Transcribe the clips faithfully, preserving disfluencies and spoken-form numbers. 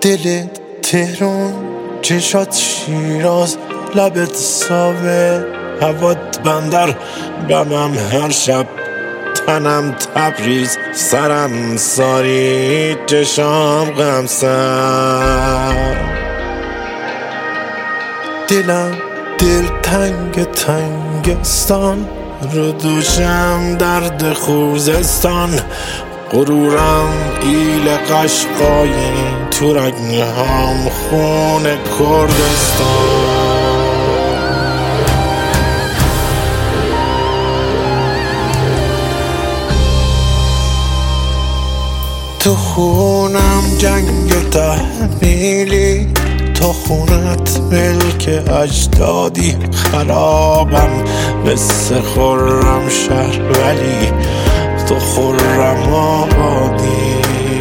دلت تهران، چشات شیراز، لبت ساوه، هوات بندر، بمم هر شب، تنم تبریز، سرم ساری، چشام غمسر. دلم دل تنگ تنگستان، رو دوشم درد خوزستان، غرورم ایل قشقایی، تو رگنهام خون کردستان. تو خونم جنگ تحمیلی، تو خونت ملک اجدادی، خرابم مثل خرم شهر ولی تو خرم آبادی.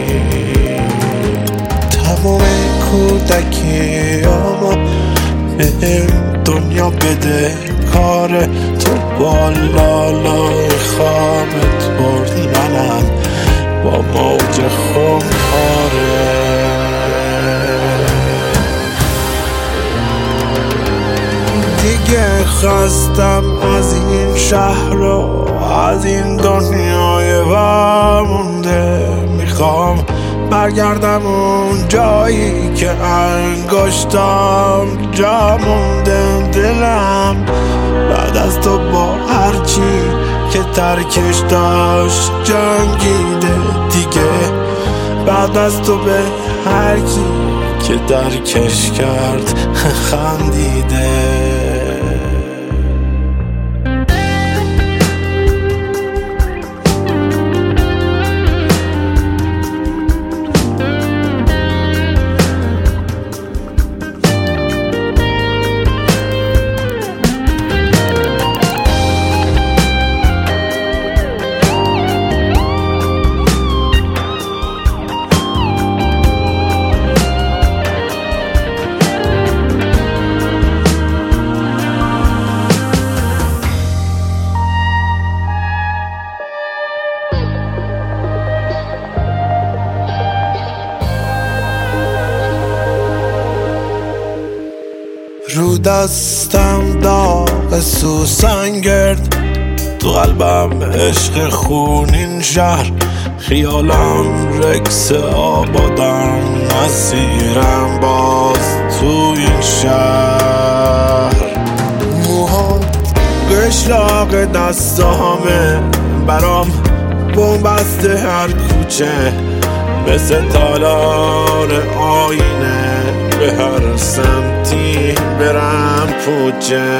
تمام کودکیامو بهم دنیا بده کاره، تو بالالای خوابت برد منم با موج خمپاره. دیگه خستم از این شهر و از این دنیای وامونده، میخوام برگردم اون جایی که انگشتام جا مونده. دلم بعد از تو با هرچی که ترکش داشت جنگیده دیگه، بعد از تو به هر کی که درکش کرد خندیده. رو دستم داغ سوسن گرد، تو قلبم عشق خونین شهر، خیالم رکس آبادم، مسیرم باز تو این شهر. موهات قشلاق دستامه، برام بومبسته هر کوچه، مثل تالار آینه، به هر سمتی برم پوچه.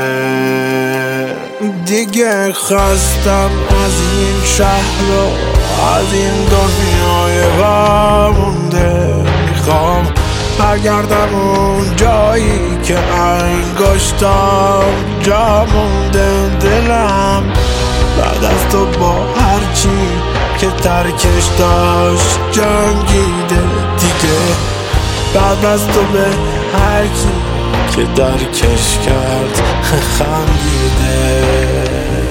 دیگه خستم از این شهر و از این دنیای وامونده، میخوام برگردم اون جایی که انگشتام جا مونده. دلم بعد از تو با هرچی که ترکش داشت جنگیده دیگه، بعد از تو به هر کی که درکش کرد خندیده.